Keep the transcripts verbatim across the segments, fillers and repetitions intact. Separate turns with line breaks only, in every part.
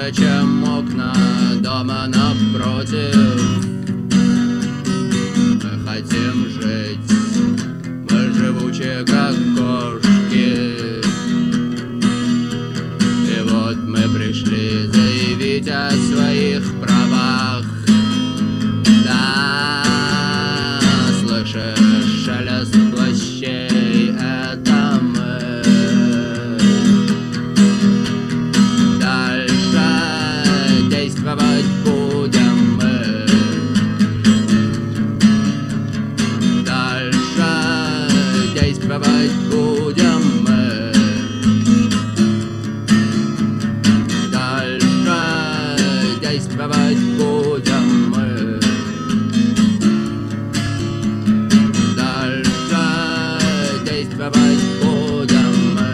выше, чем окна дома напротив. Мы хотим жить, мы живучие, как кошки. И вот мы пришли заявить о своих правах. Да, слышишь шелест плащей, это мы. Дальше действовать будем мы. Дальше действовать будем мы. Дальше действовать будем мы. Дальше действовать будем мы.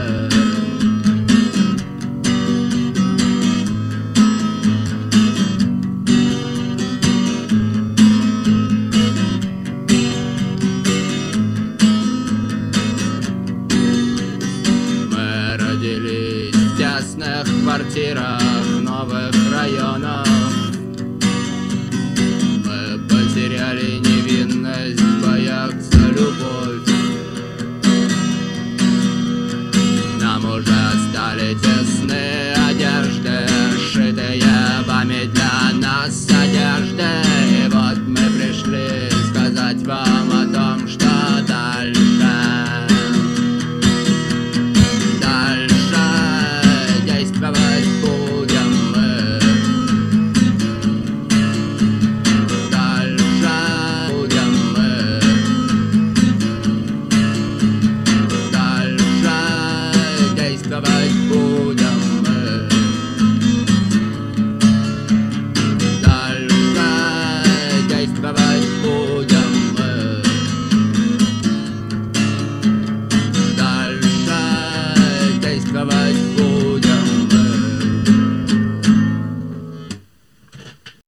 Мы родились в тесных квартирах новых районов.